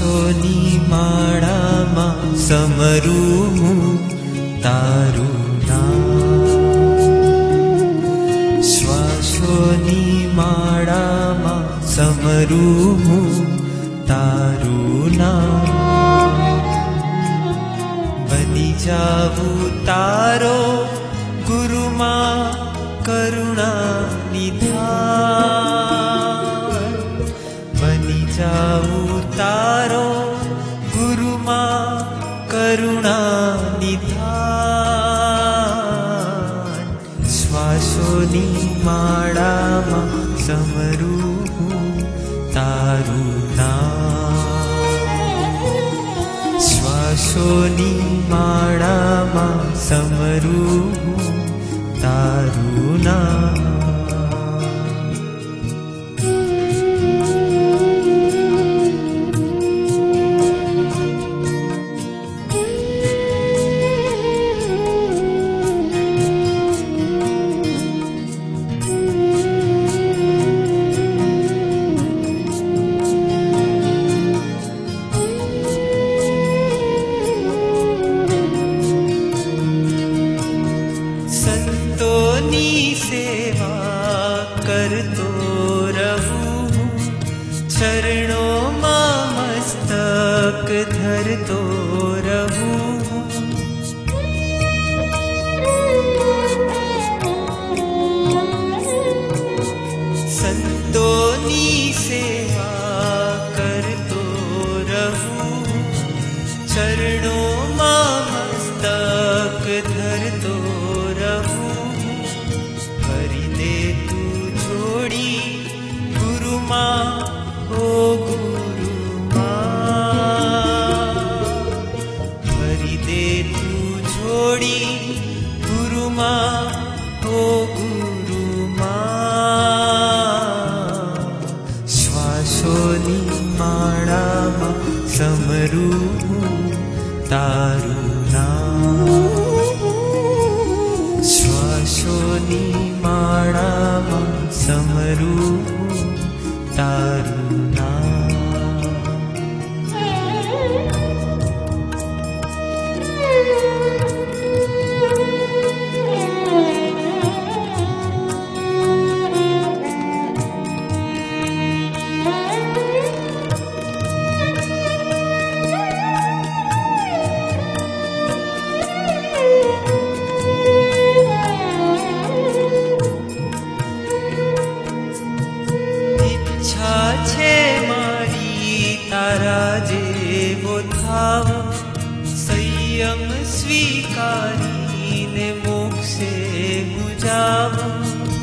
શ્વાસોની માળામાં સમરું હું તારું નામ. શ્વાસોની માળામાં સમરું હું તારું નામ. બની જાવું તારો ગુરુમાં કરુણા નિધાન. બની જાવું તારો ગુરુમાં કરુણા નિધાન. શ્વાસોની માળામાં સમરું હું તારું નામ. શ્વાસોની માળામાં સમરું હું તારું નામ. સંતોની સેવા કરતો રહું, ચરણોમાં મસ્તક ધરતો રહું. સંતોની સેવા કરતો રહું, ચરણોમાં મસ્તક ધરતો રહું. કરી દે તું જોડી ગુરુમાં, ઓ ગુરુમાં. કરી દે તું જોડી ગુરુમાં, ઓ ગુરુમાં. શ્વાસોની માળામાં સમરું હું તારું નામ. શ્વાસોની માળામાં સમરું હું તારું નામ. ઈચ્છા છે મારી તારા જેવો થાવું, સંયમ સ્વીકારીને મોક્ષે હું જાઉં.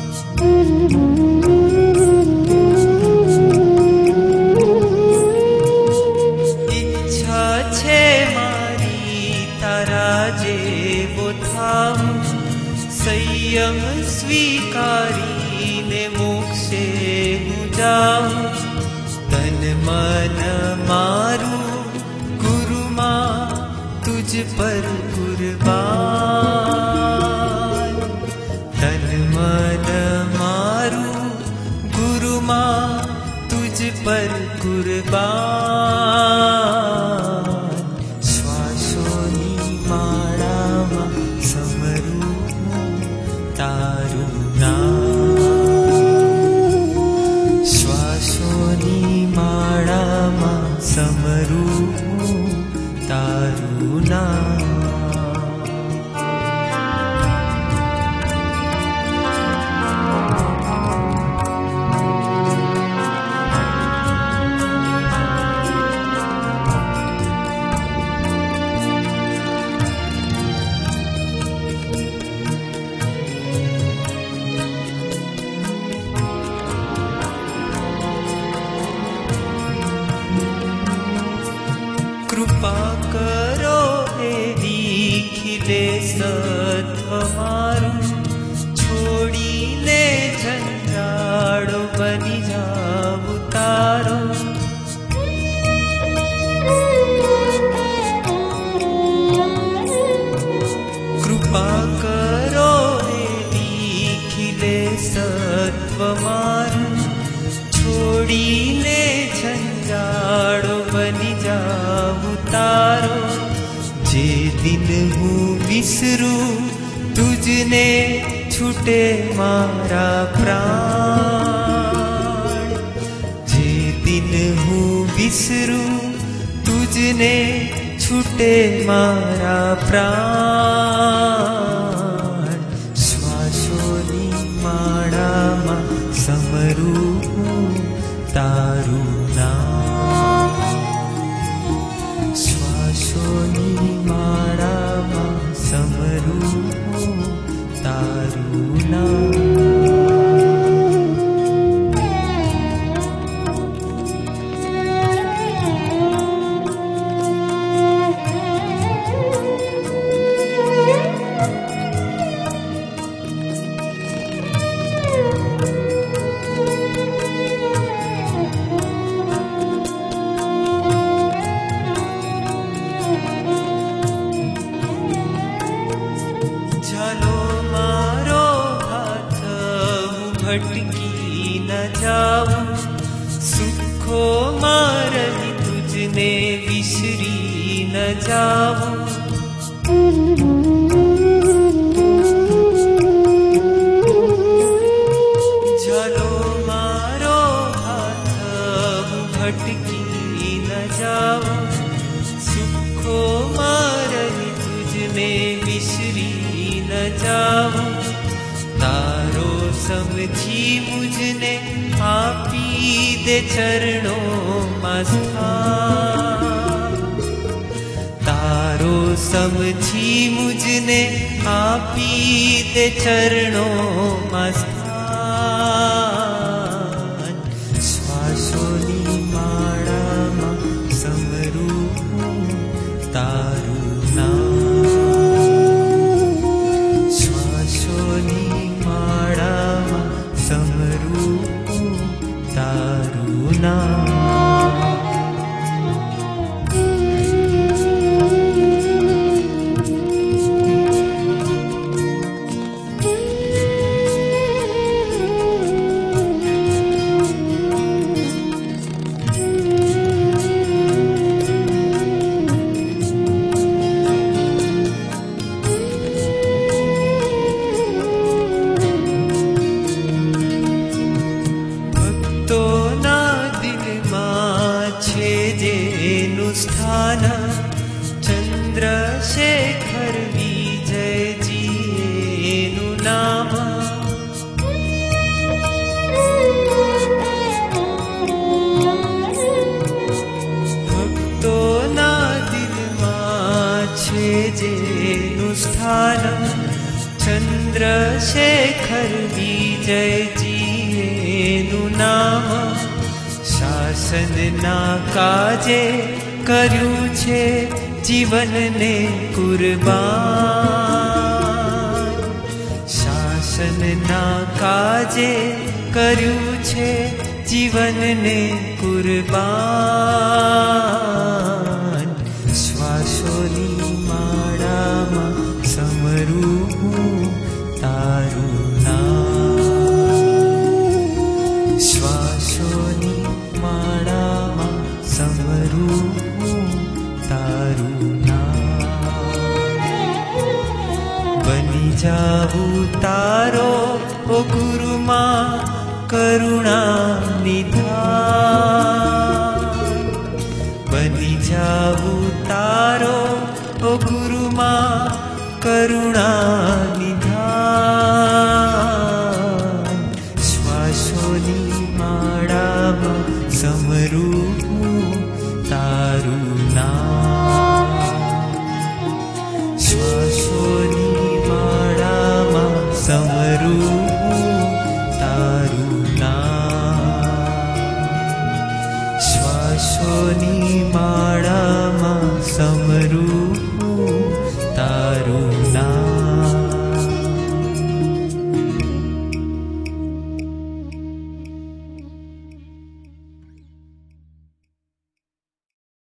ઈચ્છા છે મારી તારા જેવો થાવું, સંયમ સ્વીકારીને મોક્ષે હું જાઉં. તન મન મારું ગુરુમાં તુજ પર કુરબાન. તન મન મારું ગુરુમાં તુજ પર કુરબાન. શ્વાસોની માળામાં સમરું હું તારું નામ. શ્વાસોની માળામાં સમરું હું તારું નામ. કૃપા કરો એવી ખીલે સત્વ મારું, છોડીને ઝંઝાળો બની જાવું તારો. કૃપા કરો એવી ખીલે સત્વ મારું, છોડીને ઝંઝાળો બની જા જાવું તારો જે દિન હું વિસરું તુજને છૂટે મારા પ્રાણ જે દિન હું વિસરું તુજને છૂટે મારા પ્રાણ શ્વાસોની માળામાં સમરું હું તારું નામ શ્વાસોની માળામાં સમરું હું તારું નામ भटकी न जाऊं सुखो मारही तुझने विसरी न जाऊं चलो मारो हाथ हूँ भटकी न जाऊं सुखो मारही तुझने विसरी न जाऊं तारो समझी मुझने आपी दे चरणों में स्थान तारो समझी मुझने आपी दे चरणों में स्थान श्वासोनी माळामां समरू तारू नाम श्वासोनी समरू तारू नाम स्थान चंद्रशेखर विजय जीनु नाम भक्तो ना दिल मां छे जेनु स्थान चंद्रशेखर विजय जीनु नाम शासन ना काजे કર્યું છે જીવનને કુરબાન શાસનના કાજે કર્યું છે જીવનને કુરબાન શ્વાસોની માળામાં સમરું હું તારું નામ શ્વાસોની માળામાં સમરું बनी जाऊं तारो ओ गुरु मां करुणा निधान बनी जाऊं तारो ओ गुरु मां करुणा निधान श्वासोनी माळामां समरू तारू नाम श्वासोनी समरू तारू नाम श्वासोनी माळामां समरू